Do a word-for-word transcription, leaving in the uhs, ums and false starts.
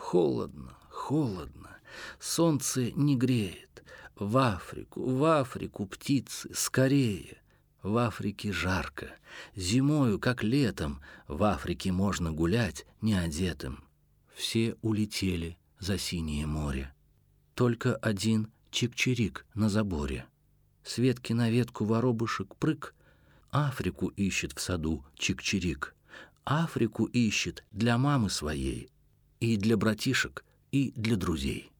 Холодно, холодно, солнце не греет. В Африку, в Африку, птицы, скорее! В Африке жарко, зимою, как летом, в Африке можно гулять неодетым. Все улетели за синее море. Только один чик-чирик на заборе. С ветки на ветку воробушек прыг. Африку ищет в саду чик-чирик. Африку ищет для мамы своей. И для братишек, и для друзей.